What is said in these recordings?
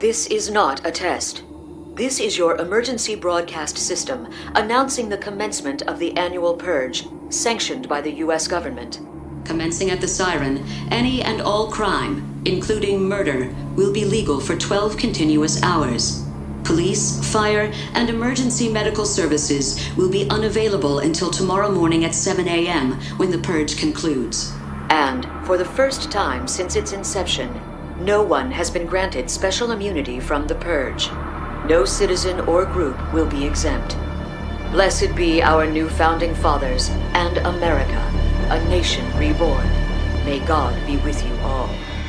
This is not a test. This is your emergency broadcast system announcing the commencement of the annual purge, sanctioned by the U.S. government. Commencing at the siren, any and all crime, including murder, will be legal for 12 continuous hours. Police, fire, and emergency medical services will be unavailable until tomorrow morning at 7 a.m. when the purge concludes. And, for the first time since its inception, no one has been granted special immunity from the purge. No citizen or group will be exempt. Blessed be our new founding fathers and America, a nation reborn. May God be with you all.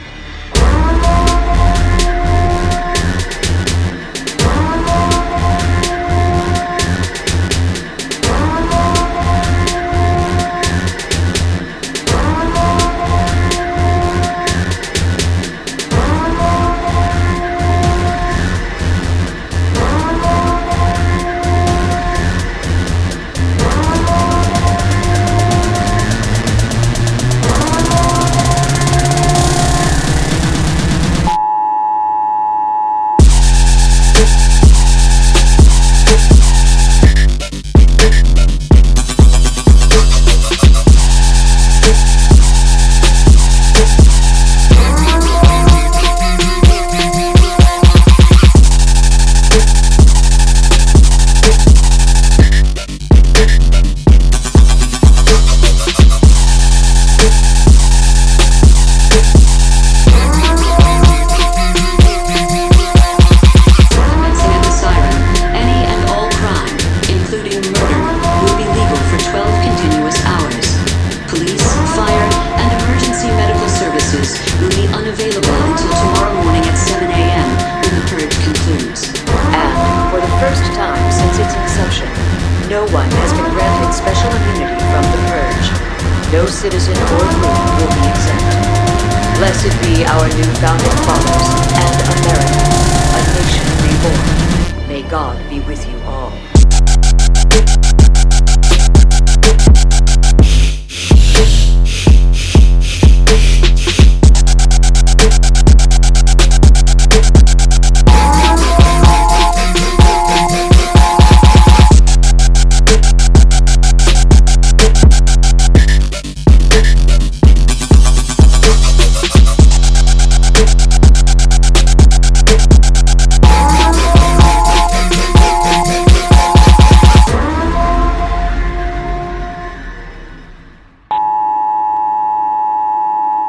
Will be unavailable until tomorrow morning at 7 a.m. when the purge concludes. And, for the first time since its inception, no one has been granted special immunity from the purge. No citizen or group will be exempt. Blessed be our new founding fathers and America, a nation reborn. May God be with you.